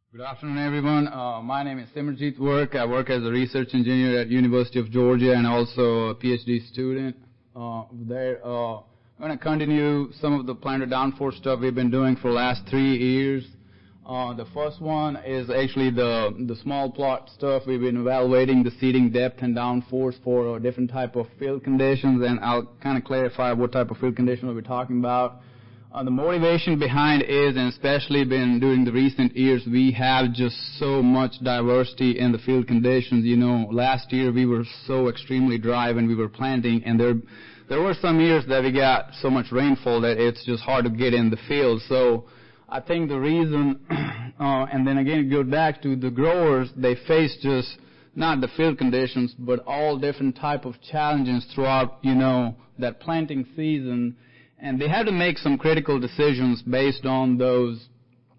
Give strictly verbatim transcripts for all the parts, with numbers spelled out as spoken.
Good afternoon, everyone. Uh, my name is Simarjeet Work. I work as a research engineer at University of Georgia and also a PhD student uh, there. Uh, I'm going to continue some of the planetary downforce stuff we've been doing for the last three years. Uh, the first one is actually the the small plot stuff. We've been evaluating the seeding depth and downforce for uh, different type of field conditions, and I'll kind of clarify what type of field condition we're talking about. Uh, the motivation behind is, and especially been during the recent years, we have just so much diversity in the field conditions. You know, last year we were so extremely dry when we were planting, and there there were some years that we got so much rainfall that it's just hard to get in the field. So I think the reason, uh, and then again it goes back to the growers, they face just not the field conditions, but all different type of challenges throughout, you know, that planting season. And they had to make some critical decisions based on those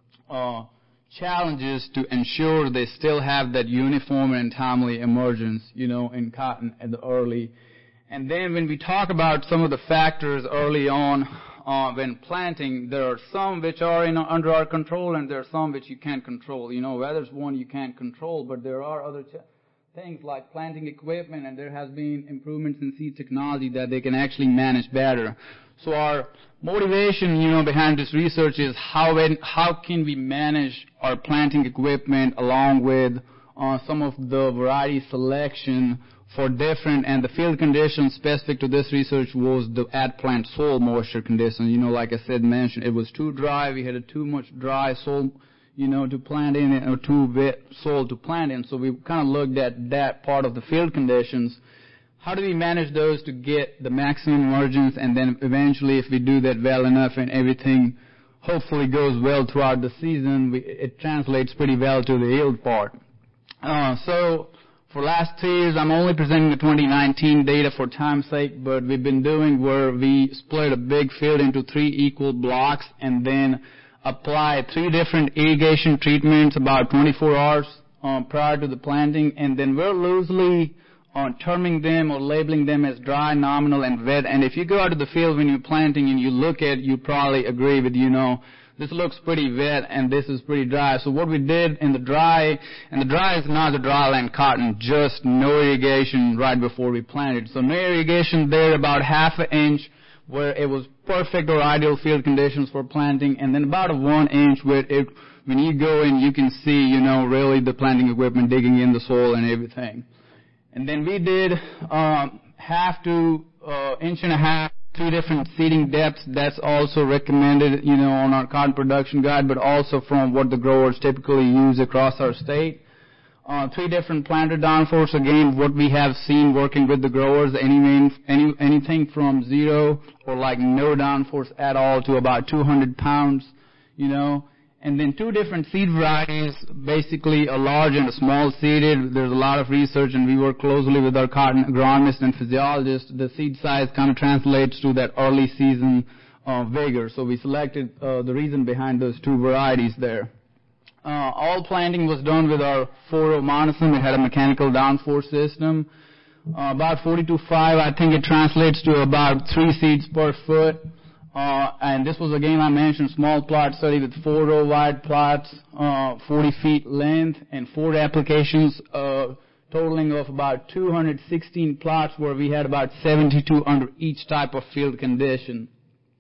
uh, challenges to ensure they still have that uniform and timely emergence, you know, in cotton at the early. And then when we talk about some of the factors early on uh, when planting, there are some which are in, under our control and there are some which you can't control. You know, weather's one you can't control, but there are other ch- things like planting equipment, and there has been improvements in seed technology that they can actually manage better. So our motivation, you know, behind this research is how when, how can we manage our planting equipment along with uh, some of the variety selection for different, and the field conditions specific to this research was the at-plant soil moisture conditions. You know, like I said, mentioned, it was too dry. We had a too much dry soil, you know, to plant in, or too wet soil to plant in. So we kind of looked at that part of the field conditions. How do we manage those to get the maximum emergence, and then eventually, if we do that well enough and everything hopefully goes well throughout the season, we, it translates pretty well to the yield part. Uh, so for last three years, I'm only presenting the twenty nineteen data for time's sake, but we've been doing where we split a big field into three equal blocks and then apply three different irrigation treatments about twenty-four hours uh, prior to the planting, and then we're loosely on terming them or labeling them as dry, nominal, and wet. And if you go out to the field when you're planting and you look at, you probably agree with, you know, this looks pretty wet and this is pretty dry. So what we did in the dry, and the dry is not the dryland cotton, just no irrigation right before we planted. So no irrigation there, about half an inch where it was perfect or ideal field conditions for planting, and then about a one inch where it, when you go in, you can see, you know, really the planting equipment digging in the soil and everything. And then we did um, half to uh, inch and a half, two different seeding depths. That's also recommended, you know, on our cotton production guide, but also from what the growers typically use across our state. Uh, three different planter downforce. Again, what we have seen working with the growers, any, any, anything from zero or like no downforce at all to about two hundred pounds, you know. And then two different seed varieties, basically a large and a small seeded. There's a lot of research, and we work closely with our cotton agronomists and physiologists. The seed size kind of translates to that early season uh, vigor. So we selected uh, the reason behind those two varieties there. Uh, all planting was done with our four oh monosim. It had a mechanical downforce system. Uh, about forty to five, I think it translates to about three seeds per foot. Uh, and this was, again, I mentioned, small plot study with four row wide plots, uh, forty feet length, and four applications, uh, totaling of about two hundred sixteen plots, where we had about seventy-two under each type of field condition.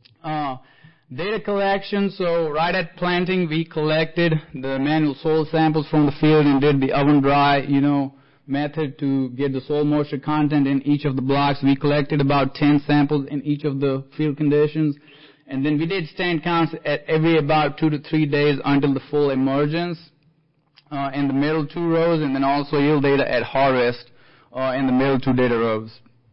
Uh, data collection, so right at planting, we collected the manual soil samples from the field and did the oven dry, you know, method to get the soil moisture content in each of the blocks. We collected about ten samples in each of the field conditions. And then we did stand counts at every about two to three days until the full emergence uh, in the middle two rows, and then also yield data at harvest uh, in the middle two data rows.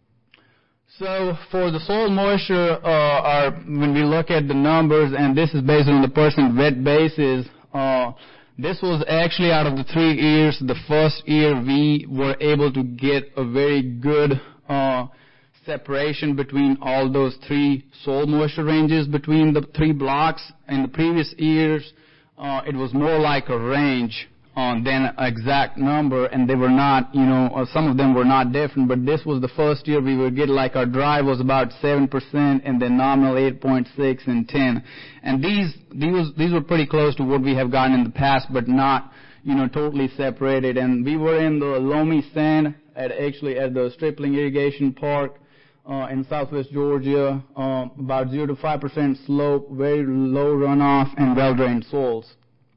So for the soil moisture, uh, our, when we look at the numbers, and this is based on the percent wet basis, uh, this was actually out of the three years, the first year we were able to get a very good uh, separation between all those three soil moisture ranges between the three blocks. In the previous years, uh, it was more like a range uh, than exact number, and they were not, you know, or some of them were not different, but this was the first year we would get like our dry was about seven percent and then nominal eight point six and ten. And these, these, these were pretty close to what we have gotten in the past, but not, you know, totally separated. And we were in the loamy sand at actually at the Stripling Irrigation Park uh, in southwest Georgia, uh, about zero to five percent slope, very low runoff, and well-drained soils.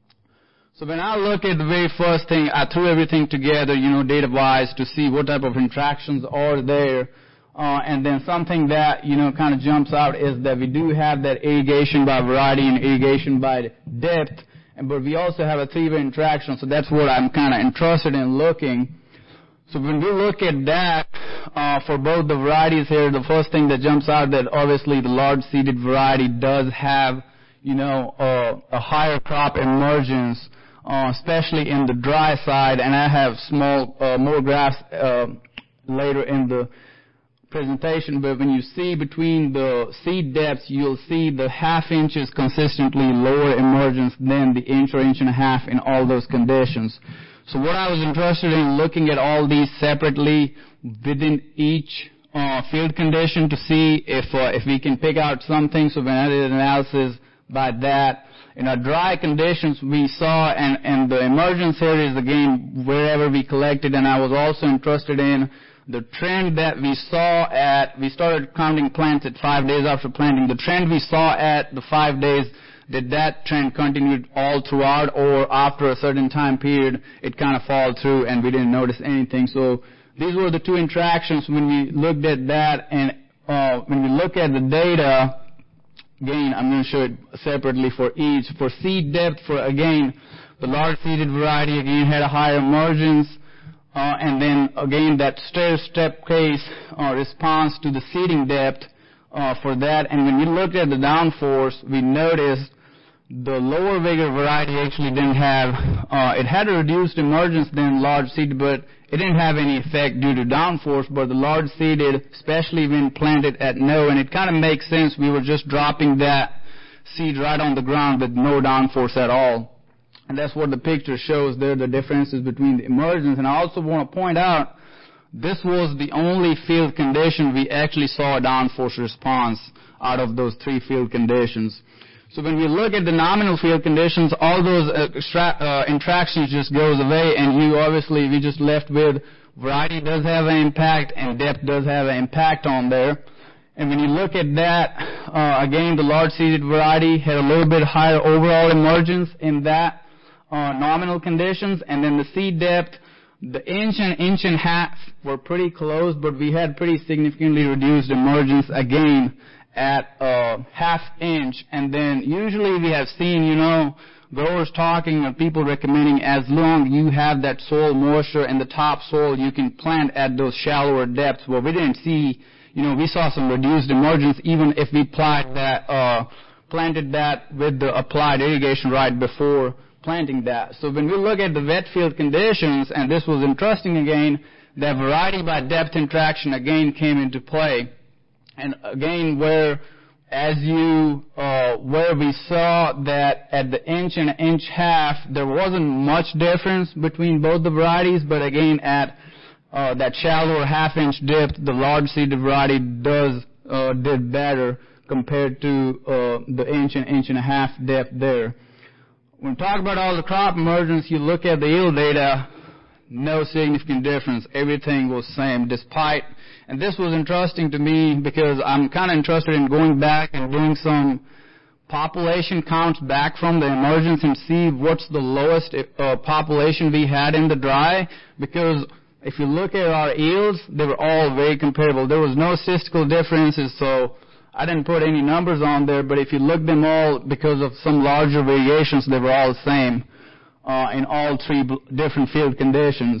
So when I look at the very first thing, I threw everything together, you know, data-wise to see what type of interactions are there. Uh, and then something that, you know, kind of jumps out is that we do have that irrigation by variety and irrigation by depth, and, but we also have a three-way interaction, so that's what I'm kind of interested in looking. So when we look at that, uh, for both the varieties here, the first thing that jumps out that obviously the large-seeded variety does have, you know, uh, a higher crop emergence, Uh, especially in the dry side, and I have small, uh, more graphs uh, later in the presentation, but when you see between the seed depths, you'll see the half inches consistently lower emergence than the inch or inch and a half in all those conditions. So what I was interested in looking at all these separately within each uh, field condition to see if uh, if we can pick out something. So when I did analysis by that, in our dry conditions, we saw, and, and the emergence here is, again, wherever we collected, and I was also interested in the trend that we saw at, we started counting plants at five days after planting. The trend we saw at the five days, did that trend continue all throughout, or after a certain time period, it kind of fall through and we didn't notice anything? So these were the two interactions when we looked at that, and uh, when we look at the data, again, I'm going to show it separately for each. For seed depth, for, again, the large-seeded variety, again, had a higher emergence. Uh, and then, again, that stair-step case uh, response to the seeding depth uh, for that. And when we looked at the downforce, we noticed the lower vigor variety actually didn't have, uh, it had a reduced emergence than large-seeded, but it didn't have any effect due to downforce, but the large-seeded, especially when planted at no, and it kind of makes sense, we were just dropping that seed right on the ground with no downforce at all. And that's what the picture shows there, the differences between the emergence. And I also want to point out, this was the only field condition we actually saw a downforce response out of those three field conditions. So when we look at the nominal field conditions, all those uh, extra, uh, interactions just goes away, and you obviously, we just left with variety does have an impact and depth does have an impact on there. And when you look at that, uh, again, the large-seeded variety had a little bit higher overall emergence in that uh, nominal conditions, and then the seed depth, the inch and inch and a half were pretty close, but we had pretty significantly reduced emergence again at uh, half inch. And then usually we have seen, you know, growers talking or people recommending as long you have that soil moisture in the top soil, you can plant at those shallower depths. Well, we didn't see, you know, we saw some reduced emergence even if we applied that, uh, planted that with the applied irrigation right before planting that. So when we look at the wet field conditions, and this was interesting again, that variety by depth interaction again came into play. And again, where as you, uh, where we saw that at the inch and inch half, there wasn't much difference between both the varieties, but again, at uh, that shallower half inch depth, the large seeded variety does, uh, did better compared to, uh, the inch and inch and a half depth there. When we talk about all the crop emergence, you look at the yield data, no significant difference. Everything was same, despite. And this was interesting to me because I'm kind of interested in going back and doing some population counts back from the emergence and see what's the lowest uh, population we had in the dry. Because if you look at our yields, they were all very comparable. There was no statistical differences, so I didn't put any numbers on there. But if you look them all, because of some larger variations, they were all the same uh, in all three different field conditions.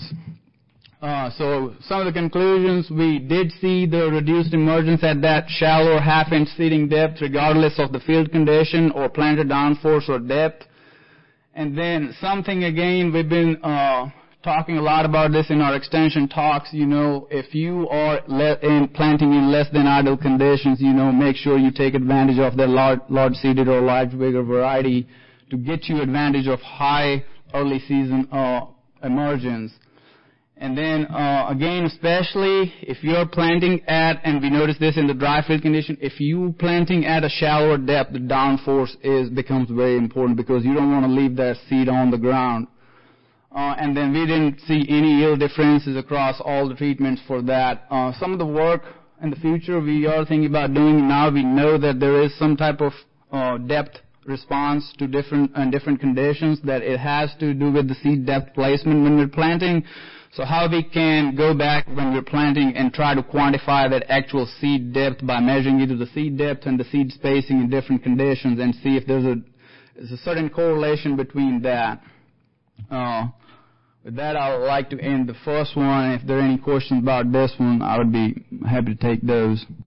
Uh, so some of the conclusions, we did see the reduced emergence at that shallow half-inch seeding depth regardless of the field condition or planted downforce or depth. And then something, again, we've been uh, talking a lot about this in our extension talks. You know, if you are le- in planting in less than ideal conditions, you know, make sure you take advantage of the large, large-seeded or large vigor variety to get you advantage of high early season uh, emergence. And then, uh, again, especially if you're planting at, and we notice this in the dry field condition, if you planting at a shallower depth, the downforce is becomes very important because you don't want to leave that seed on the ground. Uh, and then we didn't see any yield differences across all the treatments for that. Uh, some of the work in the future we are thinking about doing now, we know that there is some type of uh, depth response to different uh, different conditions, that it has to do with the seed depth placement when we're planting. So how we can go back when we're planting and try to quantify that actual seed depth by measuring either the seed depth and the seed spacing in different conditions and see if there's a, there's a certain correlation between that. Uh, with that, I would like to end the first one. If there are any questions about this one, I would be happy to take those.